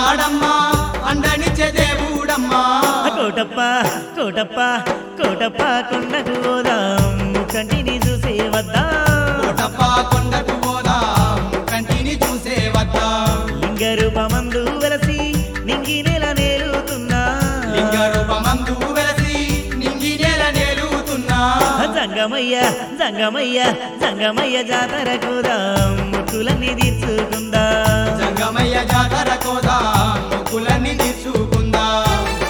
ఉన్నాడమ్మా అండనిచ్చే దేవుడమ్మా కోటప్ప కోటప్ప కోటప్ప కొండకు పోదాం కంటిని చూసే వద్దాం కోటప్ప కొండకు పోదాం కంటిని చూసే వద్దాం లింగ రూపమందు వెలసి నింగి నెల నేలుతున్నా లింగ రూపమందు వెలసి నింగి నేల నేలుతున్నా జంగమయ్య జంగమయ్య జంగమయ్య జాతర కోదాం ముక్కులన్నీ తీర్చుకుందాం జంగమయ్య జాతర కోదాం మొక్కులన్నీ తీర్చుకుందాం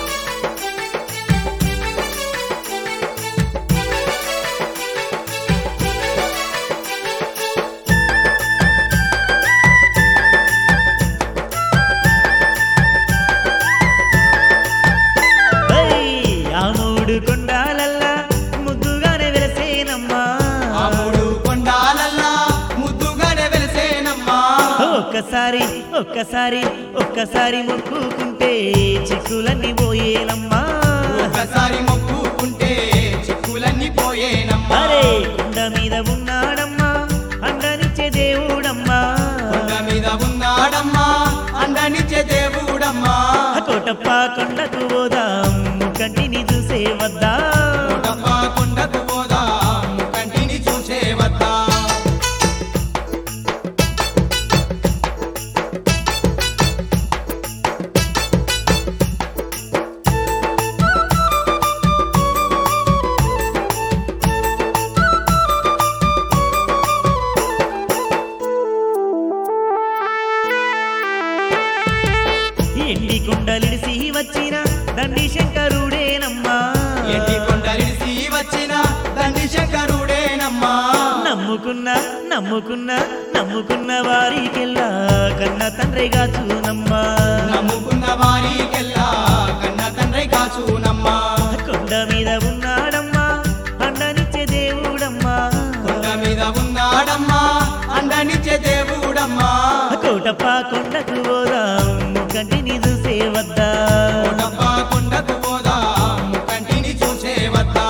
ఆ మూడు కొండాలల్లా ముద్దుగానే వెలసేనమ్మా ఆ మూడు కొండాలల్లా ముద్దుగానే వెలిసేనమ్మా ఒక్కసారి ఒక్కసారి ఒక్కసారి మొక్కుకుంటే చిక్కులన్నీ పోయేనమ్మా ఒకసారి మొక్కుకుంటే చిక్కులన్నీ పోయేనమ్మా అరే కొండ మీద ఉన్నాడమ్మా అండనిచ్చే దేవుడమ్మా కొండ మీద ఉన్నాడమ్మా అండనిచ్చే దేవుడమ్మా కోటప్ప కొండకు పోదాం కంటిని చూసే వద్దా కోటప్ప కొండకు పోదాం కంటిని చూసే వద్దా ఎండి కొండలిడిసి వచ్చిన దండి శంకరుడేనమ్మా ఎండి కొండలిడిసి వచ్చిన దండి శంకరుడేనమ్మా నమ్ముకున్న నమ్ముకున్న నమ్ముకున్న వారికెల్లా కన్న తండ్రి గాచునమ్మా నమ్ముకున్న వారికెల్లా కన్న తండ్రి కాచునమ్మా కొండ మీద ఉన్నాడమ్మా అండనిచ్చే దేవుడమ్మా కొండ మీద ఉన్నాడమ్మా అండనిచ్చే దేవుడమ్మా కోటప్ప కొండకు పోదాం కంటిని చూసే వద్దా కోటప్ప కొండకు పోదాం కంటిని చూసే వద్దా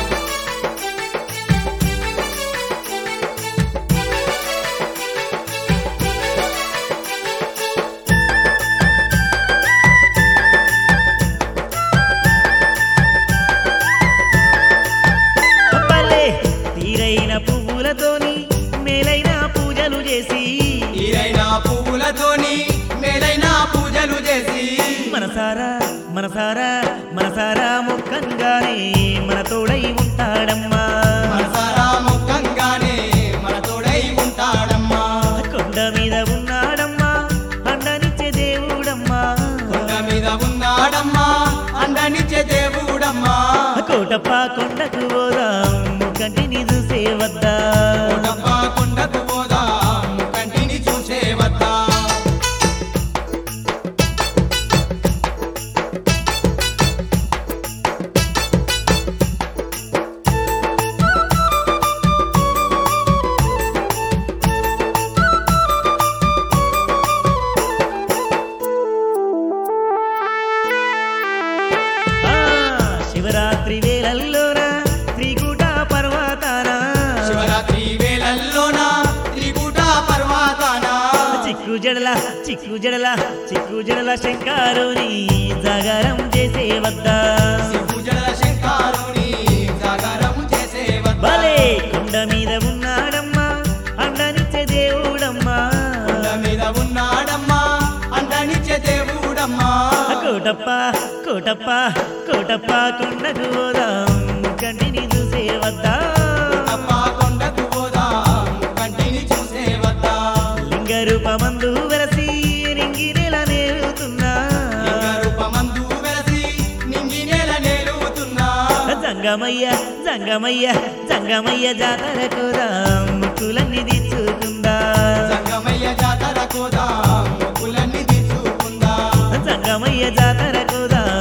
పల్లె తీరైన పువ్వులతోని మేలైన పూజలు చేసి తీరైన పువ్వులతోని మేలైన పూజలు చేసి మనసారా మనసారా మనసారా మొక్కంగానే మన తోడై ఉంటాడమ్మా మనసారా ముఖంగానే మన తోడై ఉంటాడమ్మా కొండ మీద ఉన్నాడమ్మా అండనిచ్చే దేవుడమ్మా కొండ మీద ఉన్నాడమ్మా అండనిచ్చే దేవుడమ్మా కోటప్ప కొండకు పోదాం కంటిని చూసే వద్దా కోటప్ప కొండకు పోదాం కంటిని చూసే వద్దా ఆ, శివరాత్రి వేళల్లోన త్రికూట పర్వతాన శివరాత్రి వేళల్లోన త్రికూట పర్వతాన చిక్కు జడల చిక్కు జడల చిక్కు జడల శంకరుని జాగరం చేసే వద్దా పూజల శంకరుని జాగరం చేసే వద్దా భలే కొండ మీద ఉన్నాడమ్మా అండనిచ్చే దేవుడమ్మా కొండ మీద ఉన్నాడమ్మా అండనిచ్చే దేవుడమ్మా కోటప్ప కోటప్ప కోటప్ప కొండకు పోదాం కంటిని చూసే వద్దా కోటప్ప కొండకు పోదాం కంటిని చూసే వద్దా లింగ రూపమందు వెలసి నింగి నెల నేలుతున్నా లింగ రూపమందు వెలసి నింగి నేల నేలుతున్నా జంగమయ్య జంగమయ్య జంగమయ్య జాతర కోదాం ముక్కులన్నీ తీర్చుకుందా సంగమయ్య జాతర కోదాం మొక్కులన్నీ తీర్చుకుందాం జంగమయ్య జాతర కోదాం